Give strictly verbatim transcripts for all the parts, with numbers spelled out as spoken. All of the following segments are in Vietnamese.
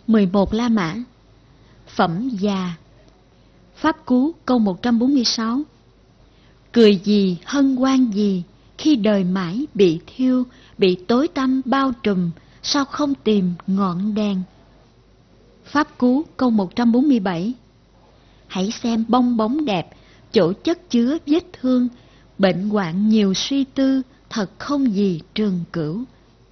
mười một La Mã. Phẩm già. Pháp Cú câu một trăm bốn mươi sáu. Cười gì hân hoan gì, khi đời mãi bị thiêu, bị tối tăm bao trùm, sao không tìm ngọn đèn? Pháp Cú câu một trăm bốn mươi bảy. Hãy xem bong bóng đẹp, chỗ chất chứa vết thương, bệnh hoạn nhiều suy tư, thật không gì trường cửu.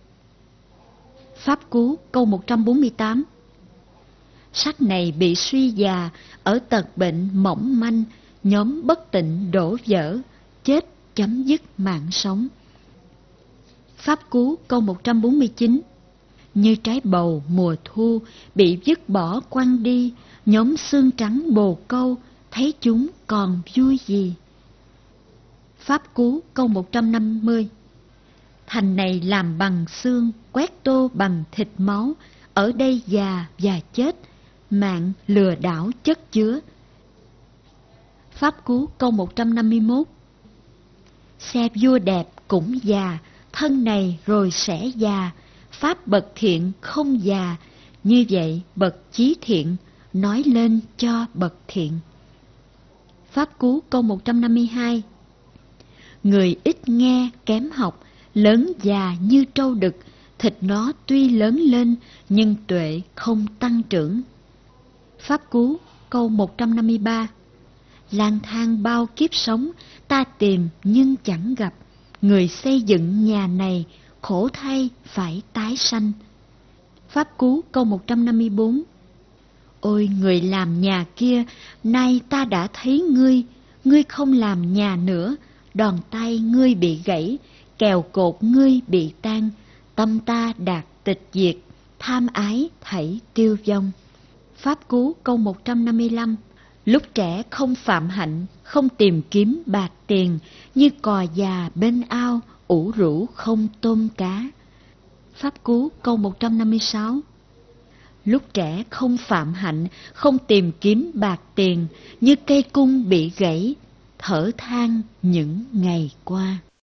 Pháp Cú câu một trăm bốn mươi tám. Sách này bị suy già, ở tật bệnh mỏng manh, nhóm bất tịnh đổ vỡ, chết chấm dứt mạng sống. Pháp Cú câu một trăm bốn mươi chín. Như trái bầu mùa thu, bị vứt bỏ quăng đi, nhóm xương trắng bồ câu, thấy chúng còn vui gì? Pháp Cú câu một trăm năm mươi. Thành này làm bằng xương, quét tô bằng thịt máu, ở đây già và chết, mạng lừa đảo chất chứa. Pháp Cú câu một trăm năm mươi mốt. Xe vua đẹp cũng già, thân này rồi sẽ già, pháp bậc thiện không già, như vậy bậc chí thiện nói lên cho bậc thiện. Pháp Cú câu một trăm năm mươi hai. Người ít nghe kém học, lớn già như trâu đực, thịt nó tuy lớn lên nhưng tuệ không tăng trưởng. Pháp Cú câu một trăm năm mươi ba. Lang thang bao kiếp sống, ta tìm nhưng chẳng gặp, người xây dựng nhà này khổ thay phải tái sanh. Pháp Cú câu một trăm năm mươi bốn. Ôi người làm nhà kia, nay ta đã thấy ngươi, ngươi không làm nhà nữa, đòn tay ngươi bị gãy, kèo cột ngươi bị tan, tâm ta đạt tịch diệt, tham ái thảy tiêu vong. Pháp Cú câu một trăm năm mươi lăm. Lúc trẻ không phạm hạnh, không tìm kiếm bạc tiền, như cò già bên ao, ủ rũ không tôm cá. Pháp Cú câu một trăm năm mươi sáu. Lúc trẻ không phạm hạnh, không tìm kiếm bạc tiền, như cây cung bị gãy, thở than những ngày qua.